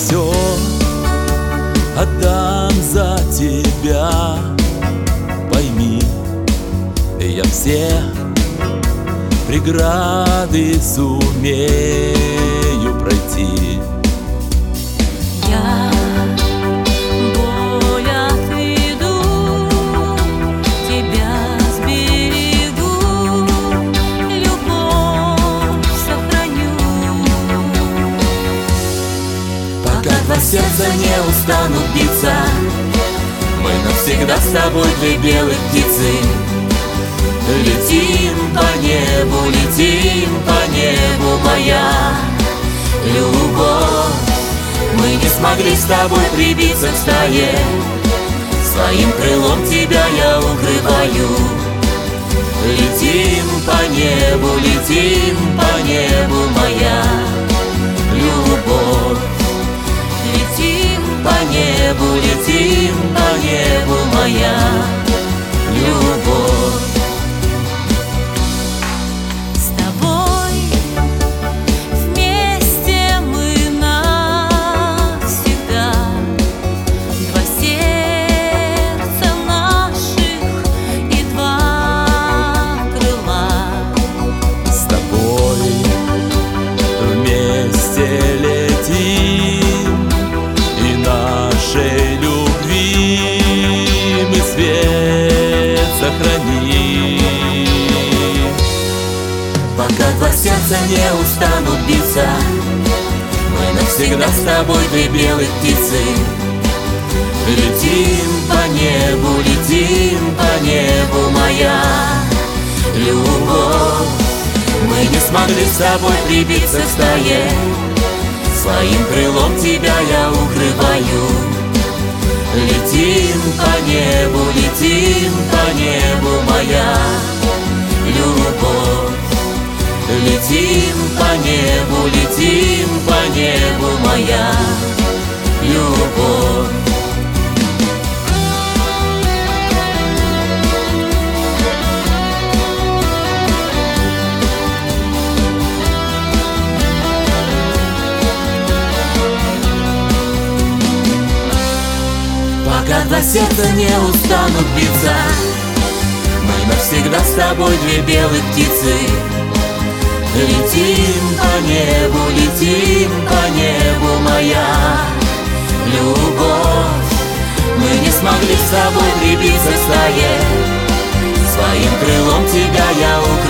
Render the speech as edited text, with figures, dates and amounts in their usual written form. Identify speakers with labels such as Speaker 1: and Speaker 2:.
Speaker 1: все отдам за тебя. Пойми, я все преграды сумею пройти.
Speaker 2: Я боль отведу, тебя сберегу, любовь сохраню.
Speaker 1: Пока два сердца не устанут биться, мы навсегда с тобой две белых птицы. Летим по небу, моя любовь. Мы не смогли с тобой прибиться к стае, своим крылом тебя я укрываю. Летим по небу, моя любовь.
Speaker 2: Летим
Speaker 1: По небу, моя любовь.
Speaker 2: с тобой вместе мы навсегда. Два сердца наших и два крыла.
Speaker 1: С тобой вместе летим, и нашей любви мы свет сохраним. Пока два сердца не устанут биться, мы навсегда с тобой две белых птицы. Летим по небу, моя любовь. Мы не смогли с тобой прибиться к стае, своим крылом тебя я укрываю. Летим по небу, моя любовь. Летим по небу, моя любовь. Пока два сердца не устанут биться, мы навсегда с тобой две белых птицы. Летим по небу, моя любовь. Мы не смогли с тобой прибиться к стае, своим крылом тебя я укрываю.